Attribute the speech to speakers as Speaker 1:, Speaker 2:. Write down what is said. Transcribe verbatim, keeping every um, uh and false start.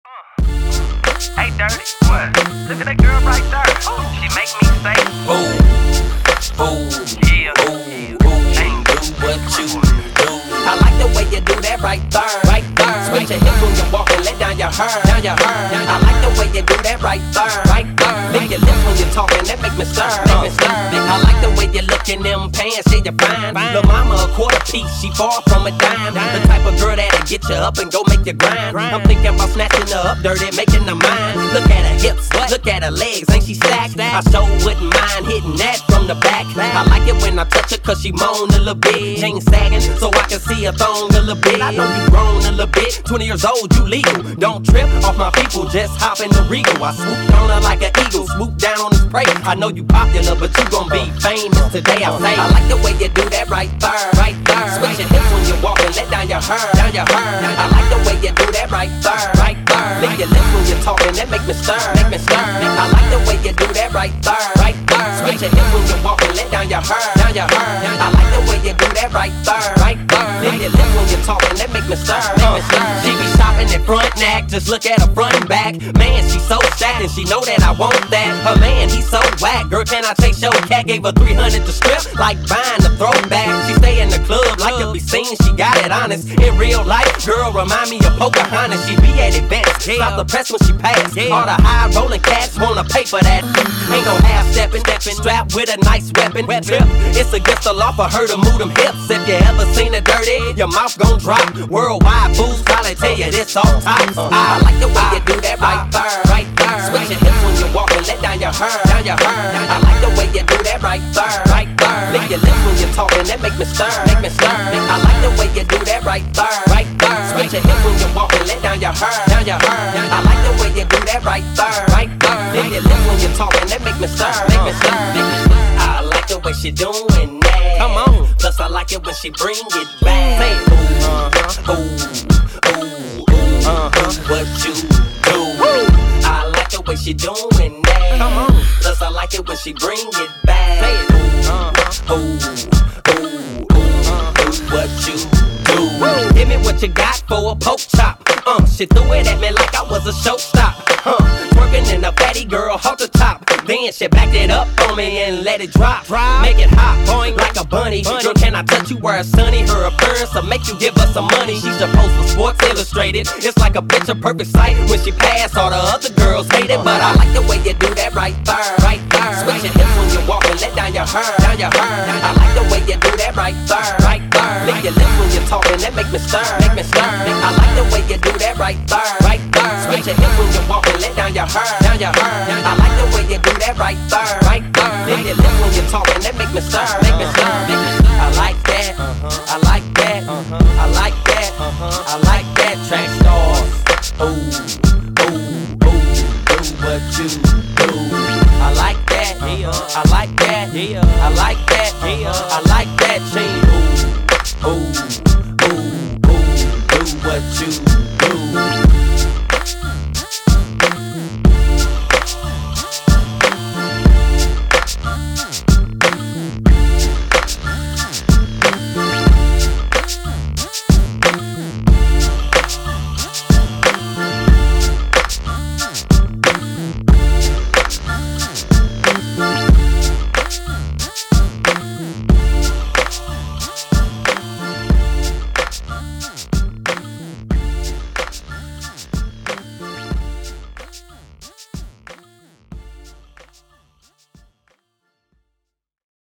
Speaker 1: Hey, Dirty, what? Look at that girl right there. She make me say,
Speaker 2: Boom, boom,
Speaker 1: yeah,
Speaker 2: boom, boom, do what you do. I like the way you do that right there, right there. Switch your hips when you walk and let down your hair, down your hair. I like the way you do that right there, right there. Lick your lips when you're talking, that make me stir, make me stir. I like the way you look in them pants, yeah, you fine. Lil' mama a quarter piece, she far from a dime. The type of girl that'll get you up and go make you grind. I'm thinking about snatching her up, dirty, making her mine. Look at her hips, look at her legs, ain't she stacked? I sure wouldn't mind hitting that from the back. I like it when I touch her cause she moan a little bit. Chain sagging so I can see her thong a little bit. I know you grown a little bit, twenty years old, you legal. Don't trip off my people, just hop in the Regal. I swooped on her like an eagle, swoop down on his prey. I know you popular, but you gon' be famous today, I say. I like the way you do that right there, right there. Switch your hips when you walk and let down your hair, down your hair. I like the way you do that right there, right there. Lick your lips when you're talking, that make me stir, make me stir. I like the way you do that right there, right there. Switch your hips when you walk and let down your hair, down your hair. I like the way you do that right there, right there. Lick your lips when you're talking, that make me stir, make me stir. She be shopping at front neck, just look at her front and back. Man, she so stacked and she know that I want that. Her man, he so whack. Girl, can I take your cat? Gave her three hundred to strip, like buying a throwback. She stay in the club, like to be seen, she got it honest. In real life, girl, remind me of Pocahontas. She be at advance, stop the press when she pass. All the high rolling cats wanna pay for that. Ain't no half stepping, strapped with a nice weapon. Trip, it's against the law for her to move them hips. If you ever seen her dirty, your mouth gon' drop. Worldwide fools probably tell you this all tops. I like the way you do that right there, right there. Switch your hips when you walk and let down your hair, down your hair. I like the way you do that right there, right there. Lick your lips when you're talking, that make me stir, make me stir. I like the way you do that right there, right there. Switch your hips when you walk and let down your hair, down your hair. I like the way you do that right there, right there. Lick your lips when you're talking, that make me stir, make me stir, make me stir. I like the way she doing that. Come on. Plus I like it when she bring it back. Say ooh, uh-huh, ooh, ooh, ooh, uh-huh, what you do. I like the way she doing that. Come on. Plus I like it when she bring it back. Say it ooh, uh-huh, ooh, ooh, ooh, uh-huh, what you do. Give me what you got for a poke chop. Uh, she threw it at me like I was a showstop. Huh, twerking in a fatty girl, halt the top. Then she backed it up on me and let it drop. drop. Make it hot, boing like a bunny. bunny. Girl, can I touch you where it's sunny? Her appearance will make you give her some money. She's supposed for Sports Illustrated. It's like a picture perfect sight. When she pass, all the other girls hate it. But I like the way you do that right there, right there. Switch your hips when you walk and let down your hair, down your hair. I like the way you do that right there, right there. Lick your lips when you're talking, that make me stir, make me stir. I like the way you do that right there, right there. Switch your hips when you walk and let down your hair, down your hair. I like the way you do that right there, right there. Lick your lips when you're talking, that make me stir, make me stir, make me stir. I like that, I like that, I like that, I like that. Track stars, ooh, ooh, ooh, do what you do. I like that, I like that, I like that, I like that.